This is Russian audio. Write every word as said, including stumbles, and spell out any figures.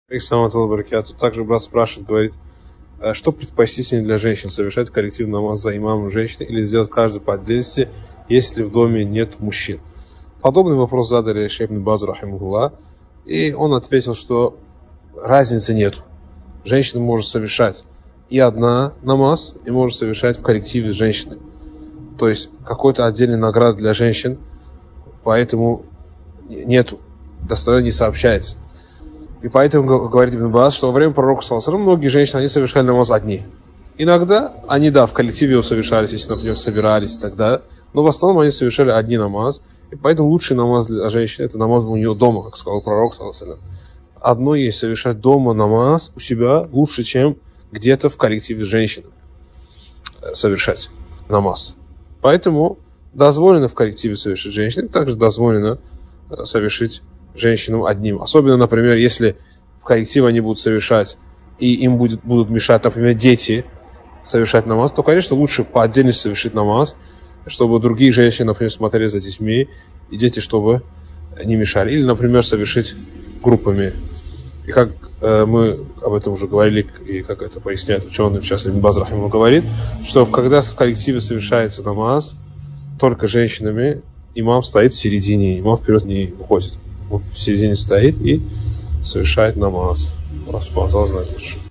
Тут также брат спрашивает, говорит, что предпочтительнее для женщин, совершать коллективный намаз за имамом женщины или сделать каждый по отдельности, если в доме нет мужчин? Подобный вопрос задали шейх ибн Баз рахимахуллах, и он ответил, что разницы нет. Женщина может совершать и одна намаз, и может совершать в коллективе с женщиной. То есть какой-то отдельной награды для женщин, поэтому нету, достоверно не сообщается. И поэтому говорит Ибн Баз, что во время пророка саллаллаху алейхи ва саллям многие женщины, они совершали намаз одни. Иногда они, да, в коллективе его совершались, если, например, собирались и так далее, но в основном они совершали одни намаз. И поэтому лучший намаз для женщины — это намаз у нее дома, как сказал пророк саллаллаху алейхи ва саллям. Одно есть совершать дома намаз у себя лучше, чем где-то в коллективе с женщиной совершать намаз. Поэтому дозволено в коллективе совершить женщинам, также дозволено совершить женщинам одним. Особенно, например, если в коллективе они будут совершать, и им будет, будут мешать, например, дети совершать намаз, то, конечно, лучше по отдельности совершить намаз, чтобы другие женщины, например, смотрели за детьми, и дети, чтобы не мешали. Или, например, совершить группами. И как э, мы об этом уже говорили, и как это поясняет ученый, сейчас Ибн Баз рахимахуллах говорит, что когда в коллективе совершается намаз только женщинами, имам стоит в середине, имам вперед не выходит. Он в середине стоит и совершает намаз. Расспал, знает лучше.